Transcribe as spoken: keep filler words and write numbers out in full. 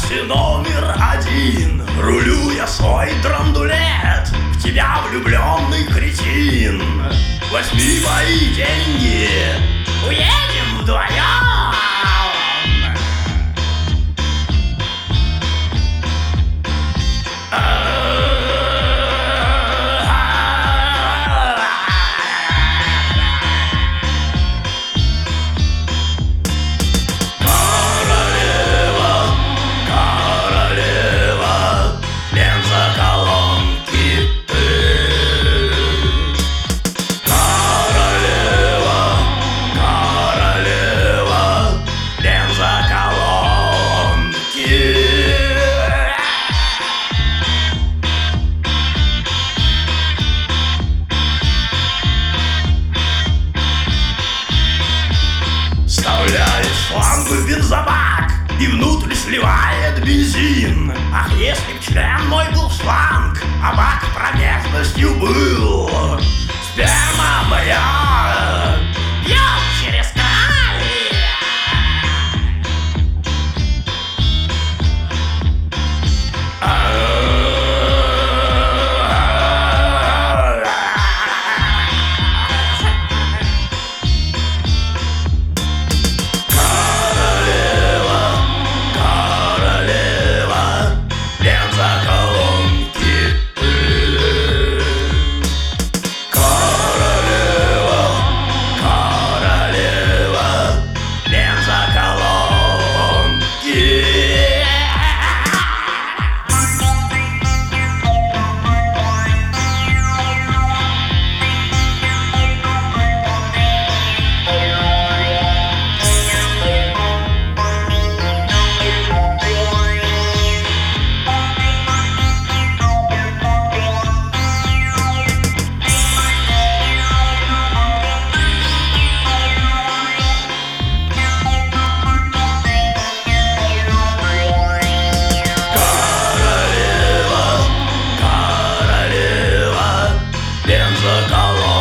классе номер один рулю я свой драндулет, в тебя влюбленный кретин. Возьми мои деньги, уедем вдвоем. Вставляет шлангу в бензобак и внутрь сливает бензин. Ах, если б член мой был шланг, а бак промежностью был, сперма моя бьет через край. Бензоколонки.